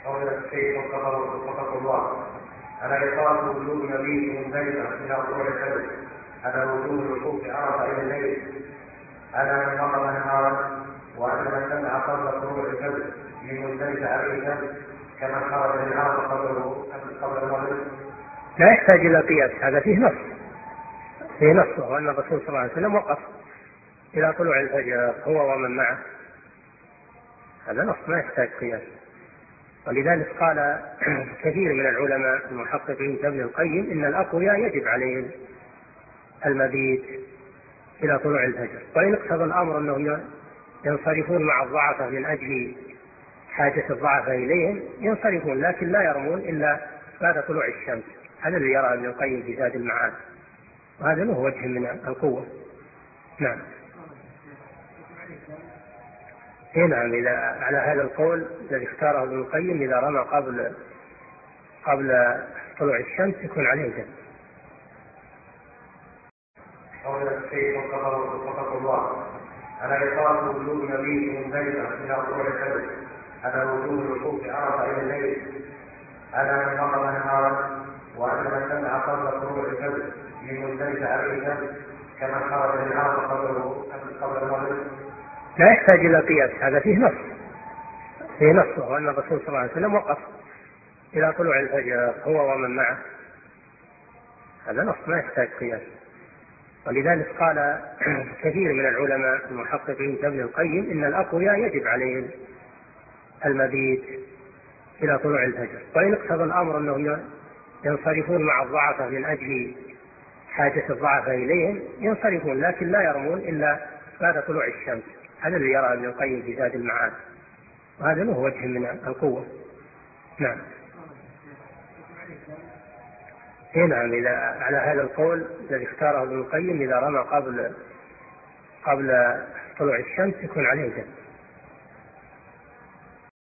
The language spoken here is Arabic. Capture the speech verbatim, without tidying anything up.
قول الشيخ وفقه الله على إطار وجود نبي منزلقة إلى طلوع الفجر على وجود الوقوف عرفة إلى الليل على من مضى نهارا وأن من سمع قبل طلوع الفجر من منزلقة عليه الفجر كما خرج من عرفة قبل المغرب. لا يحتاج إلى قياس، هذا فيه نص فيه نص وأن الرسول صلى الله عليه وسلم وقف إلى طلوع الفجر هو ومن معه، هذا نص ما يحتاج قياس. ولذلك قال كثير من العلماء المحققين كابن القيم إن الأقوياء يجب عليهم المبيت إلى طلوع الفجر، وإن اقتضى الأمر أنهم ينصرفون مع الضعفاء من أجل حاجة الضعفاء إليهم ينصرفون، لكن لا يرمون إلا بعد طلوع الشمس. هذا الذي يرى ابن القيم في زاد المعاد، وهذا له وجه من القوة. نعم. نعم، إذا على هذا القول الذي اختاره ابن القيم إذا رمى قبل قبل طلوع الشمس يكون عليه دم. قول الشيخ وفقه الله على إطار وجود نبي منزلقة إلى طلوع الفجر على وجود الوقوف عرفة إلى الليل على من مضى نهارا وأن من سمع قبل طلوع الفجر من منزلقة عليه الفجر كما خرج من عرفة قبل المغرب. لا يحتاج إلى قياس، هذا فيه نص فيه نص وأن الرسول صلى الله عليه وسلم وقف إلى طلوع الفجر هو ومن معه، هذا نص ما يحتاج قياس. ولذلك قال كثير من العلماء المحققين كابن القيم إن الأقوياء يجب عليهم المبيت إلى طلوع الفجر، وإن اقتضى الأمر أنهم ينصرفون مع الضعفاء من أجل حاجة الضعفاء إليهم ينصرفون، لكن لا يرمون إلا بعد طلوع الشمس. هذا الذي يرى ابن القيم في زاد المعاد، وهذا له وجه من القوة. نعم. نعم، إذا على هذا القول الذي اختاره ابن القيم إذا رمى قبل قبل طلوع الشمس يكون عليه دم.